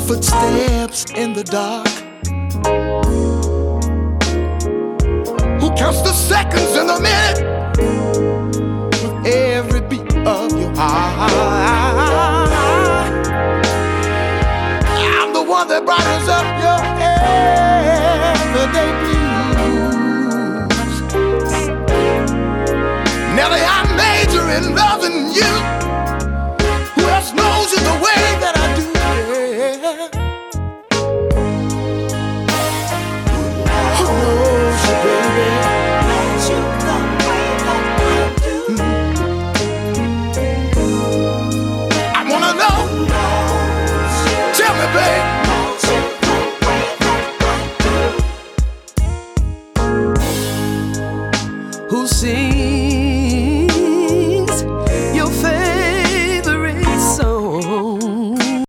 Footsteps in the dark. Who counts the seconds and the minute with every beat of your heart? I'm the one that brightens up your everyday blues. Nelly, I major in loving you. Who else knows you the way that I do? Yeah. Who knows you, baby? Knows you the way that I do. I wanna know. Tell me, babe. Knows you the way that I do. Who sings